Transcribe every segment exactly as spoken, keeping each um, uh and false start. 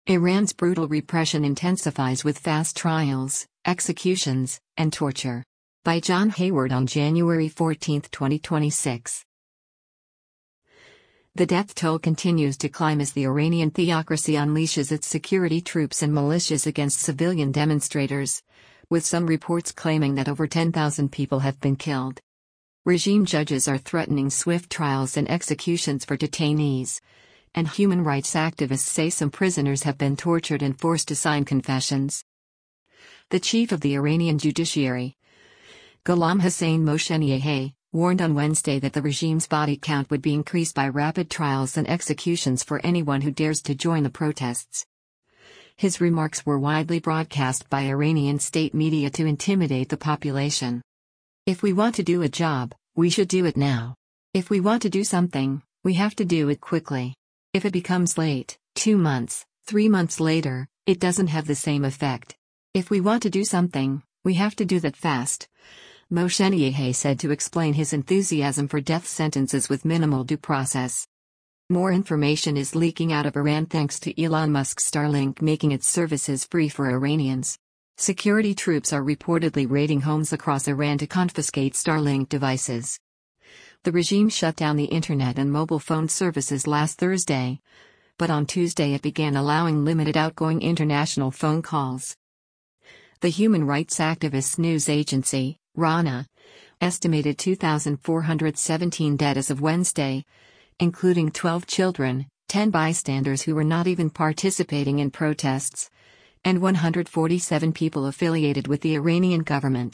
Iran's brutal repression intensifies with fast trials, executions, and torture. By John Hayward on January fourteenth, twenty twenty-six. The death toll continues to climb as the Iranian theocracy unleashes its security troops and militias against civilian demonstrators, with some reports claiming that over ten thousand people have been killed. Regime judges are threatening swift trials and executions for detainees, and human rights activists say some prisoners have been tortured and forced to sign confessions. The chief of the Iranian judiciary, Ghulam Hussein Mosheniyeh, warned on Wednesday that the regime's body count would be increased by rapid trials and executions for anyone who dares to join the protests. His remarks were widely broadcast by Iranian state media to intimidate the population. If we want to do a job, we should do it now. If we want to do something, we have to do it quickly. If it becomes late, two months, three months later, it doesn't have the same effect. If we want to do something, we have to do that fast, Mosheniyeh said to explain his enthusiasm for death sentences with minimal due process. More information is leaking out of Iran thanks to Elon Musk's Starlink making its services free for Iranians. Security troops are reportedly raiding homes across Iran to confiscate Starlink devices. The regime shut down the internet and mobile phone services last Thursday, but on Tuesday it began allowing limited outgoing international phone calls. The human rights activists news agency, RANA, estimated two thousand four hundred seventeen dead as of Wednesday, including twelve children, ten bystanders who were not even participating in protests, and one hundred forty-seven people affiliated with the Iranian government.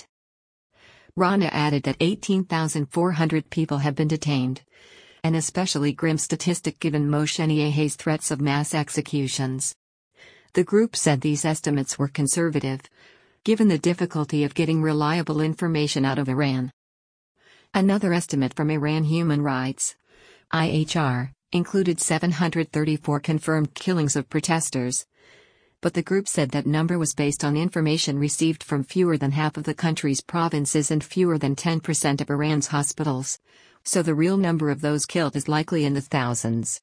RANA added that eighteen thousand four hundred people have been detained, an especially grim statistic given Mosheniyeh's threats of mass executions. The group said these estimates were conservative, given the difficulty of getting reliable information out of Iran. Another estimate from Iran Human Rights, I H R, included seven hundred thirty-four confirmed killings of protesters, but the group said that number was based on information received from fewer than half of the country's provinces and fewer than ten percent of Iran's hospitals, so the real number of those killed is likely in the thousands.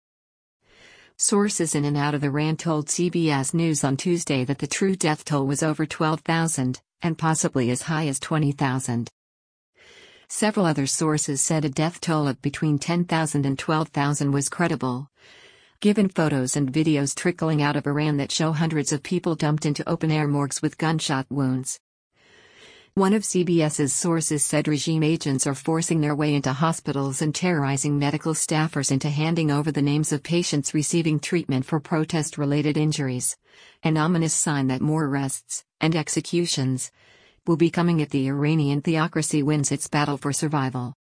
Sources in and out of Iran told C B S News on Tuesday that the true death toll was over twelve thousand, and possibly as high as twenty thousand. Several other sources said a death toll of between ten thousand and twelve thousand was credible, given photos and videos trickling out of Iran that show hundreds of people dumped into open-air morgues with gunshot wounds. One of CBS's sources said regime agents are forcing their way into hospitals and terrorizing medical staffers into handing over the names of patients receiving treatment for protest-related injuries, an ominous sign that more arrests and executions will be coming if the Iranian theocracy wins its battle for survival.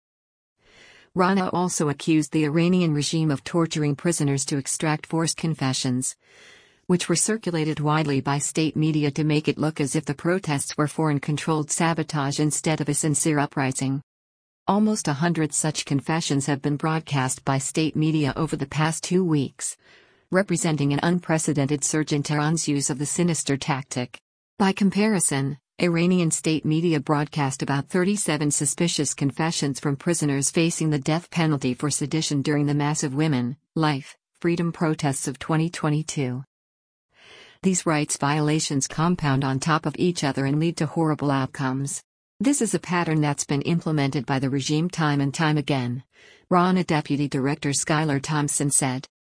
RANA also accused the Iranian regime of torturing prisoners to extract forced confessions, which were circulated widely by state media to make it look as if the protests were foreign-controlled sabotage instead of a sincere uprising. Almost a hundred such confessions have been broadcast by state media over the past two weeks, representing an unprecedented surge in Tehran's use of the sinister tactic. By comparison, Iranian state media broadcast about thirty-seven suspicious confessions from prisoners facing the death penalty for sedition during the massive women, life, freedom protests of twenty twenty-two. These rights violations compound on top of each other and lead to horrible outcomes. This is a pattern that's been implemented by the regime time and time again, RANA Deputy Director Skylar Thompson said.